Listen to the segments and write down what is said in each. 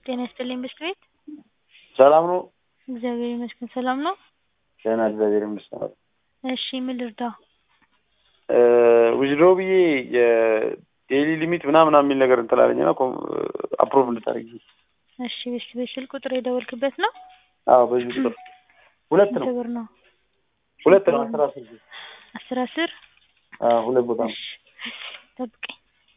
ጤና ይስጥልኝ ብስክሌት ሰላም ነው? እግዚአብሔር ይመስገን ሰላም ነው። ደህና እግዚአብሔር ይመስገን። እሺ ምን ልርዳ? ዊዝድሮ ብዬ የዴይሊ ሊሚት ምናምን የሚል ነገር እንትን አለኝና አፕሮቭ እንድታደርጊ። እሺ በስልክ ቁጥር የደወልክበት ነው? አዎ በዚህ ቁጥር ሁለት ነው። ስንት ብር ነው? ሁለት ነው 10 10 ሁለት ቦታ ነው። እሺ ጠብቀኝ።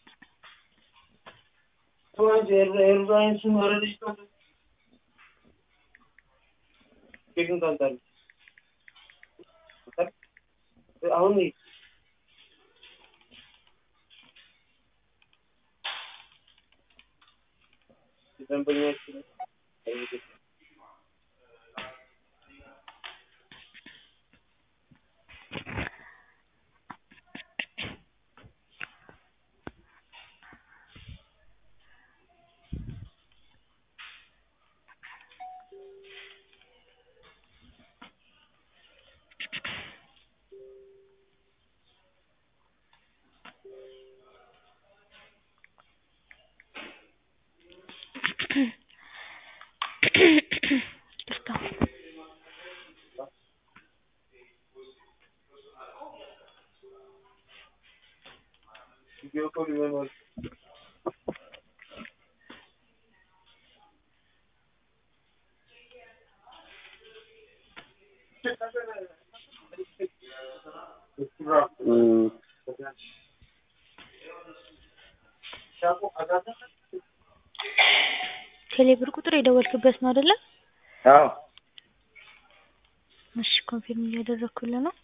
አሁን ቴሌብር ቁጥር የደወልክበት ነው አይደለ? አዎ እሺ ኮንፊርም እያደረኩልህ ነው።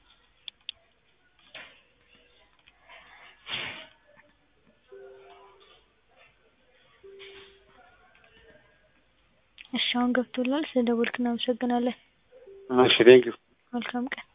እሺ አሁን ገብቶልሃል። ስለደወልክ እናመሰግናለን። እሺ ቴንኪው። መልካም ቀን።